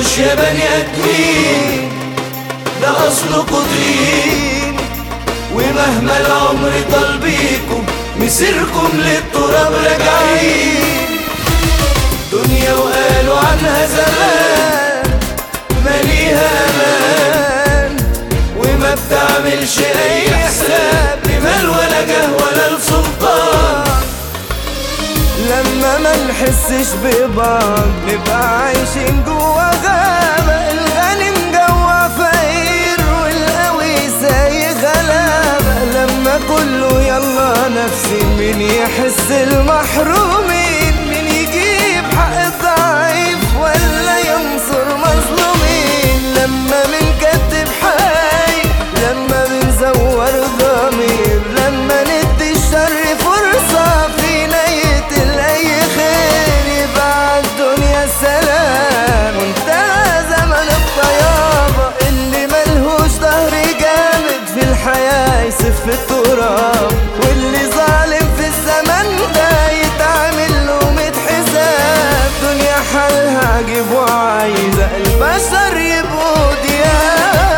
تتغروش يا بني ادمين، ده اصلكوا طين، ومهما العمر طال بيكم مسيركم للتراب راجعين. دنيا وقالوا عنها زمان ماليها امان، وما بتعملش اي حساب لمال ولا جاه ولا لسلطان. لما ما نحسش ببعض نبقى عايشين جوا غابة، الغني مجوع فقير والقوي سايق غلابة. لما كله يلا نفسي، مين يحس المحرومين، مين يجيب حق الضعيف ولا ينصر مظلومين. لما بنكتب حي، لما بنزور ضمير، لما ندي الشر فرصة فينا يقتل أي خير، يبقى الدنيا سلام وانتهى زمن الطيابة. اللي ملهوش ظهر جامد في الحياة يسف التراب، واللي ظالم في الزمن ده يتعمل له 100 حساب. دنيا حالها عجيب وعايزة البشر يبقوا ديابة.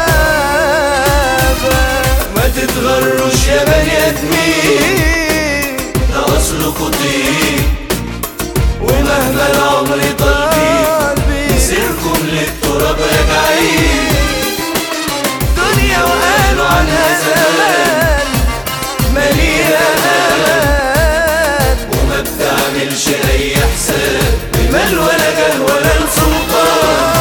ما تتغروش يا بني ادمين، ده اصلكوا طين، ومهما العمر طال بيكم مسيركم للتراب راجعين. دنيا وقالوا عنها زمان ماليها امان، وما بتعملش اي حساب بمال ولا جاه ولا لسلطان.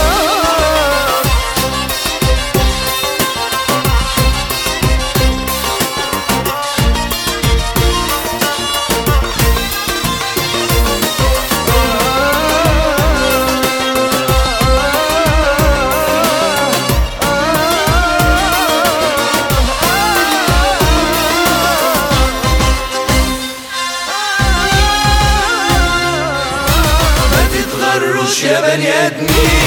يا بني ادمين